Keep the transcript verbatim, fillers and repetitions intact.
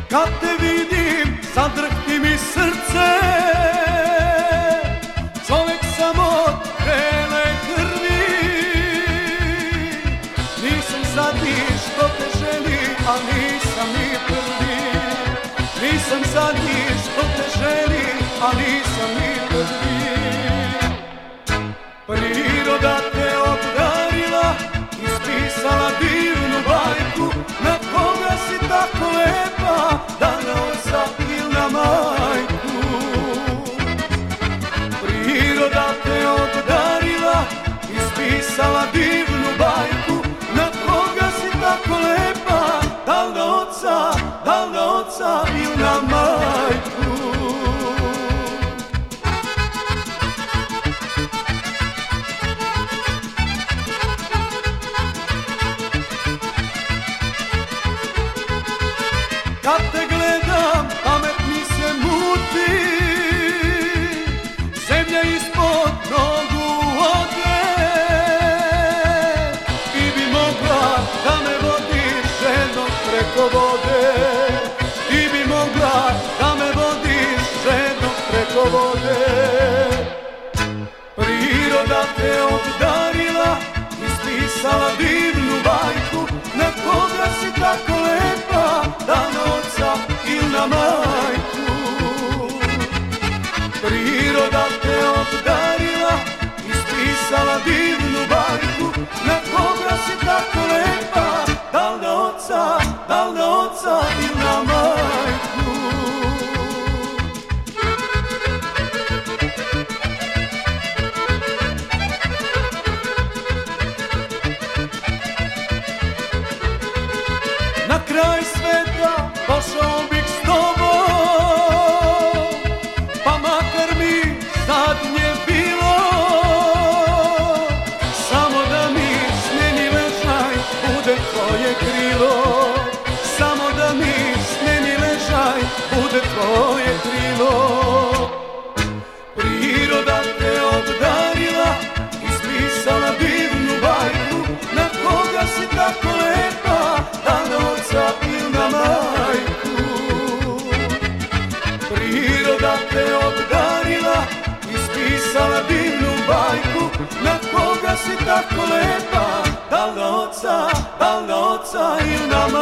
Kad te vidim, zadrhti mi srce, čovek sam od vrele krvi. Nisam zadnji što te želi, a nisam ni prvi. Nisam zadnji što te želi, a nisam ni prvi. Priroda te obdarila, ispisala divnu bajku, na koga si tako lepa, da na oca ili na majku. Priroda te obdarila, ispisala divnu bajku, na koga si tako lepa, da li na oca, da li na oca ili na majku. Kad te gledam, pamet mi se muti, zemlja ispod nogu ode. Ti bi mogla da me vodiš ženo preko vode. Ti bi mogla da me vodiš ženo preko vode. Priroda te obdarila, ispisala divnu bajku, na koga si tako lepa, da na oca ili na majku. Priroda te obdarila, ispisala divnu bajku, na koga si tako lepa, da li na oca, da li na oca ili na majku. Na kraj sveta pošao bih s tobom, pa makar mi zadnje bilo. Samo da mi smeni ležaj bude tvoje krilo. Samo da mi smeni ležaj bude tvoje krilo. Priroda te obdarila, ispisala divnu bajku, na koga si tako lepa, da na oca ili na majku. Priroda te obdarila, ispisala divnu bajku, na koga si tako lepa, da li na oca, da li na oca ili na majku.